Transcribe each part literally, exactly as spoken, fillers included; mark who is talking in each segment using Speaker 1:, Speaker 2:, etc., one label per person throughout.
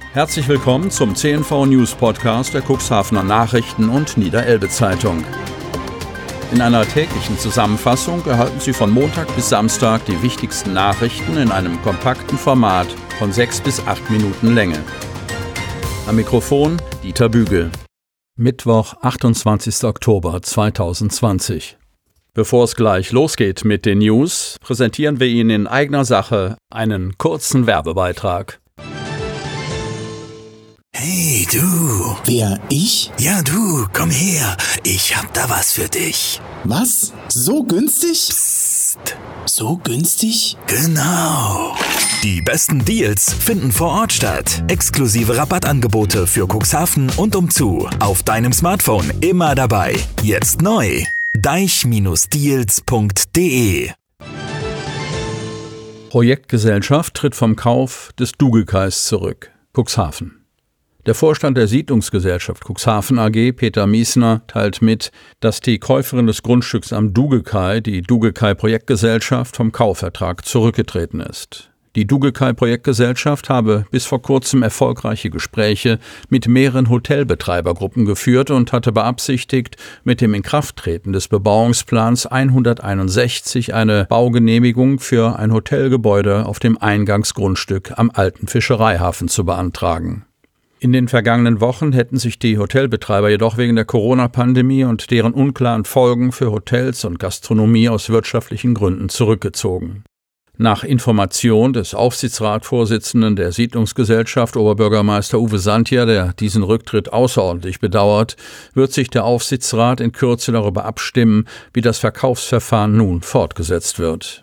Speaker 1: Herzlich willkommen zum C N V News Podcast der Cuxhavener Nachrichten und Niederelbe Zeitung. In einer täglichen Zusammenfassung erhalten Sie von Montag bis Samstag die wichtigsten Nachrichten in einem kompakten Format von sechs bis acht Minuten Länge. Am Mikrofon Dieter Bügel. Mittwoch, achtundzwanzigster Oktober zweitausendzwanzig. Bevor es gleich losgeht mit den News, präsentieren wir Ihnen in eigener Sache einen kurzen Werbebeitrag.
Speaker 2: Hey, du.
Speaker 3: Wer, ich?
Speaker 2: Ja, du, komm her. Ich hab da was für dich.
Speaker 3: Was? So günstig?
Speaker 2: Psst.
Speaker 3: So günstig?
Speaker 2: Genau. Die besten Deals finden vor Ort statt. Exklusive Rabattangebote für Cuxhaven und umzu. Auf deinem Smartphone immer dabei. Jetzt neu. deich Deals punkt de.
Speaker 1: Projektgesellschaft tritt vom Kauf des Dugekais zurück. Cuxhaven. Der Vorstand der Siedlungsgesellschaft Cuxhaven A G, Peter Miesner, teilt mit, dass die Käuferin des Grundstücks am Dugekai, die Dugekai Projektgesellschaft, vom Kaufvertrag zurückgetreten ist. Die Dugekai Projektgesellschaft habe bis vor kurzem erfolgreiche Gespräche mit mehreren Hotelbetreibergruppen geführt und hatte beabsichtigt, mit dem Inkrafttreten des Bebauungsplans hunderteinundsechzig eine Baugenehmigung für ein Hotelgebäude auf dem Eingangsgrundstück am alten Fischereihafen zu beantragen. In den vergangenen Wochen hätten sich die Hotelbetreiber jedoch wegen der Corona-Pandemie und deren unklaren Folgen für Hotels und Gastronomie aus wirtschaftlichen Gründen zurückgezogen. Nach Information des Aufsichtsratsvorsitzenden der Siedlungsgesellschaft, Oberbürgermeister Uwe Santier, der diesen Rücktritt außerordentlich bedauert, wird sich der Aufsichtsrat in Kürze darüber abstimmen, wie das Verkaufsverfahren nun fortgesetzt wird.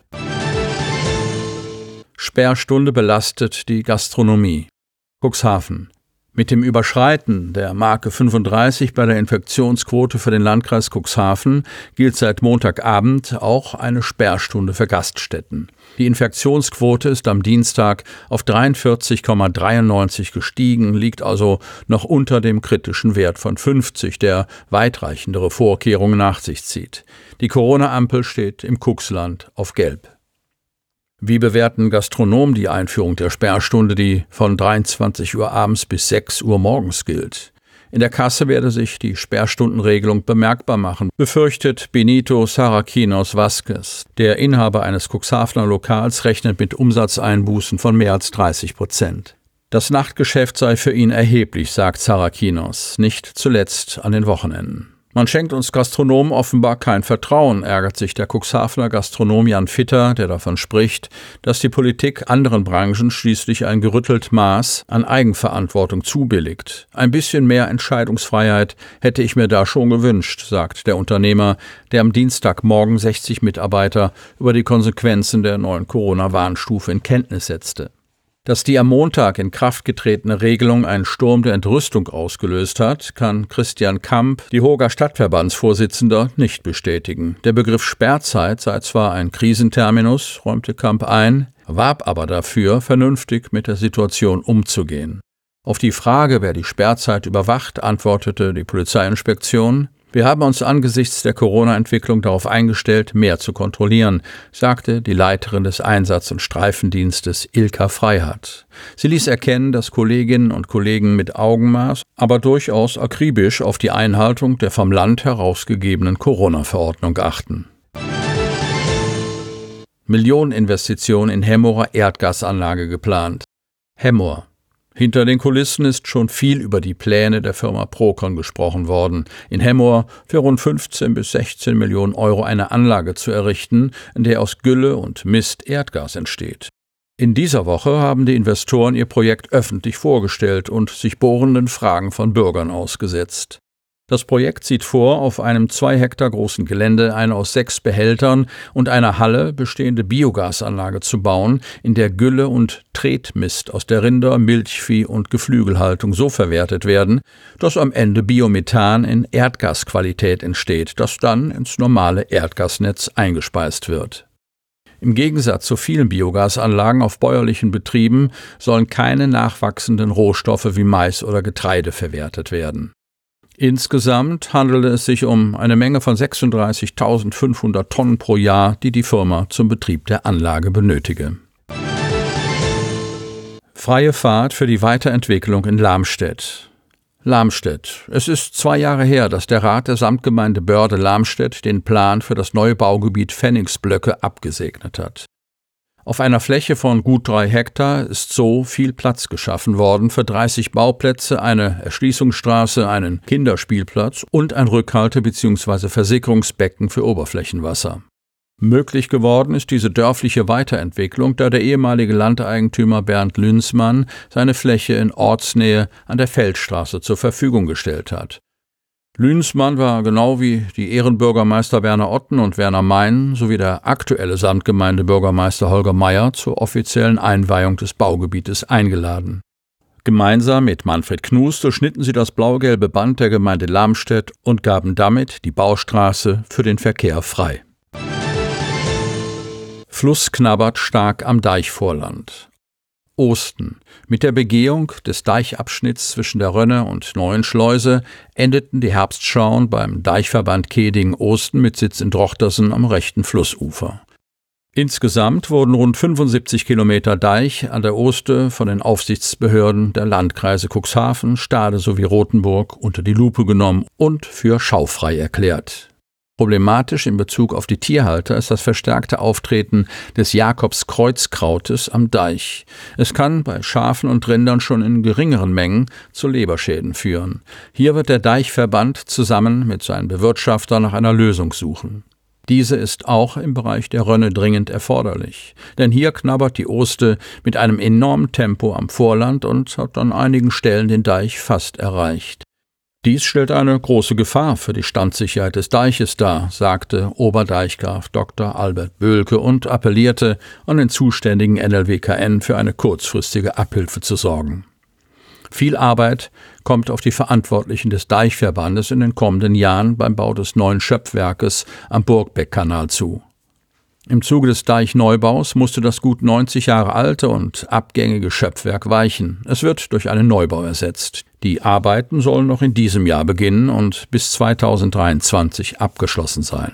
Speaker 1: Sperrstunde belastet die Gastronomie. Cuxhaven. Mit dem Überschreiten der Marke fünfunddreißig bei der Infektionsquote für den Landkreis Cuxhaven gilt seit Montagabend auch eine Sperrstunde für Gaststätten. Die Infektionsquote ist am Dienstag auf dreiundvierzig Komma dreiundneunzig gestiegen, liegt also noch unter dem kritischen Wert von fünfzig, der weitreichendere Vorkehrungen nach sich zieht. Die Corona-Ampel steht im Cuxland auf Gelb. Wie bewerten Gastronomen die Einführung der Sperrstunde, die von dreiundzwanzig Uhr abends bis sechs Uhr morgens gilt? In der Kasse werde sich die Sperrstundenregelung bemerkbar machen, befürchtet Benito Sarakinos Vasquez. Der Inhaber eines Cuxhavener Lokals rechnet mit Umsatzeinbußen von mehr als dreißig Prozent. Das Nachtgeschäft sei für ihn erheblich, sagt Sarakinos, nicht zuletzt an den Wochenenden. Man schenkt uns Gastronomen offenbar kein Vertrauen, ärgert sich der Cuxhavener Gastronom Jan Fitter, der davon spricht, dass die Politik anderen Branchen schließlich ein gerüttelt Maß an Eigenverantwortung zubilligt. Ein bisschen mehr Entscheidungsfreiheit hätte ich mir da schon gewünscht, sagt der Unternehmer, der am Dienstagmorgen sechzig Mitarbeiter über die Konsequenzen der neuen Corona-Warnstufe in Kenntnis setzte. Dass die am Montag in Kraft getretene Regelung einen Sturm der Entrüstung ausgelöst hat, kann Christian Kamp, die Hoger Stadtverbandsvorsitzender, nicht bestätigen. Der Begriff Sperrzeit sei zwar ein Krisenterminus, räumte Kamp ein, warb aber dafür, vernünftig mit der Situation umzugehen. Auf die Frage, wer die Sperrzeit überwacht, antwortete die Polizeiinspektion: Wir haben uns angesichts der Corona-Entwicklung darauf eingestellt, mehr zu kontrollieren, sagte die Leiterin des Einsatz- und Streifendienstes Ilka Freihardt. Sie ließ erkennen, dass Kolleginnen und Kollegen mit Augenmaß, aber durchaus akribisch auf die Einhaltung der vom Land herausgegebenen Corona-Verordnung achten. Millioneninvestition in Hemmorer Erdgasanlage geplant. Hemmoor. Hinter den Kulissen ist schon viel über die Pläne der Firma Procon gesprochen worden, in Hemmoor für rund fünfzehn bis sechzehn Millionen Euro eine Anlage zu errichten, in der aus Gülle und Mist Erdgas entsteht. In dieser Woche haben die Investoren ihr Projekt öffentlich vorgestellt und sich bohrenden Fragen von Bürgern ausgesetzt. Das Projekt sieht vor, auf einem zwei Hektar großen Gelände eine aus sechs Behältern und einer Halle bestehende Biogasanlage zu bauen, in der Gülle und Tretmist aus der Rinder-, Milchvieh- und Geflügelhaltung so verwertet werden, dass am Ende Biomethan in Erdgasqualität entsteht, das dann ins normale Erdgasnetz eingespeist wird. Im Gegensatz zu vielen Biogasanlagen auf bäuerlichen Betrieben sollen keine nachwachsenden Rohstoffe wie Mais oder Getreide verwertet werden. Insgesamt handelte es sich um eine Menge von sechsunddreißigtausendfünfhundert Tonnen pro Jahr, die die Firma zum Betrieb der Anlage benötige. Freie Fahrt für die Weiterentwicklung in Lamstedt. Lamstedt. Es ist zwei Jahre her, dass der Rat der Samtgemeinde Börde-Lamstedt den Plan für das neue Baugebiet Pfennigsblöcke abgesegnet hat. Auf einer Fläche von gut drei Hektar ist so viel Platz geschaffen worden für dreißig Bauplätze, eine Erschließungsstraße, einen Kinderspielplatz und ein Rückhalte- bzw. Versickerungsbecken für Oberflächenwasser. Möglich geworden ist diese dörfliche Weiterentwicklung, da der ehemalige Landeigentümer Bernd Lünsmann seine Fläche in Ortsnähe an der Feldstraße zur Verfügung gestellt hat. Lünsmann war genau wie die Ehrenbürgermeister Werner Otten und Werner Mein sowie der aktuelle Samtgemeindebürgermeister Holger Meyer zur offiziellen Einweihung des Baugebietes eingeladen. Gemeinsam mit Manfred Knus durchschnitten sie das blau-gelbe Band der Gemeinde Lamstedt und gaben damit die Baustraße für den Verkehr frei. Fluss knabbert stark am Deichvorland. Osten. Mit der Begehung des Deichabschnitts zwischen der Rönne und Neuen Schleuse endeten die Herbstschauen beim Deichverband Kehdingen-Osten mit Sitz in Drochtersen am rechten Flussufer. Insgesamt wurden rund fünfundsiebzig Kilometer Deich an der Oste von den Aufsichtsbehörden der Landkreise Cuxhaven, Stade sowie Rothenburg unter die Lupe genommen und für schaufrei erklärt. Problematisch in Bezug auf die Tierhalter ist das verstärkte Auftreten des Jakobskreuzkrautes am Deich. Es kann bei Schafen und Rindern schon in geringeren Mengen zu Leberschäden führen. Hier wird der Deichverband zusammen mit seinen Bewirtschaftern nach einer Lösung suchen. Diese ist auch im Bereich der Rönne dringend erforderlich, denn hier knabbert die Oste mit einem enormen Tempo am Vorland und hat an einigen Stellen den Deich fast erreicht. Dies stellt eine große Gefahr für die Standsicherheit des Deiches dar, sagte Oberdeichgraf Doktor Albert Böhlke und appellierte an den zuständigen N L W K N für eine kurzfristige Abhilfe zu sorgen. Viel Arbeit kommt auf die Verantwortlichen des Deichverbandes in den kommenden Jahren beim Bau des neuen Schöpfwerkes am Burgbeckkanal zu. Im Zuge des Deichneubaus musste das gut neunzig Jahre alte und abgängige Schöpfwerk weichen. Es wird durch einen Neubau ersetzt. Die Arbeiten sollen noch in diesem Jahr beginnen und bis zweitausenddreiundzwanzig abgeschlossen sein.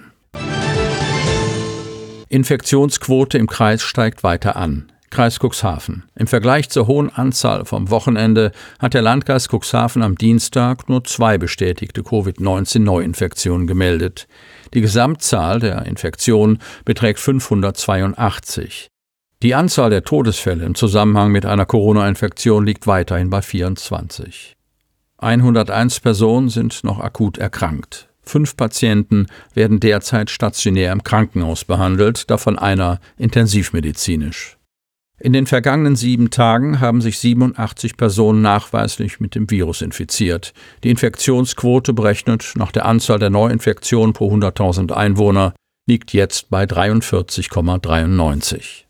Speaker 1: Infektionsquote im Kreis steigt weiter an. Kreis Cuxhaven. Im Vergleich zur hohen Anzahl vom Wochenende hat der Landkreis Cuxhaven am Dienstag nur zwei bestätigte Covid neunzehn Neuinfektionen gemeldet. Die Gesamtzahl der Infektionen beträgt fünfhundertzweiundachtzig. Die Anzahl der Todesfälle im Zusammenhang mit einer Corona-Infektion liegt weiterhin bei vierundzwanzig. hunderteins Personen sind noch akut erkrankt. Fünf Patienten werden derzeit stationär im Krankenhaus behandelt, davon einer intensivmedizinisch. In den vergangenen sieben Tagen haben sich siebenundachtzig Personen nachweislich mit dem Virus infiziert. Die Infektionsquote, berechnet nach der Anzahl der Neuinfektionen pro hunderttausend Einwohner, liegt jetzt bei dreiundvierzig Komma dreiundneunzig.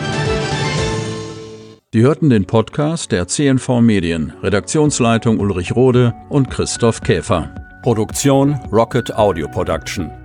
Speaker 1: Sie hörten den Podcast der C N V Medien, Redaktionsleitung Ulrich Rode und Christoph Käfer. Produktion Rocket Audio Production.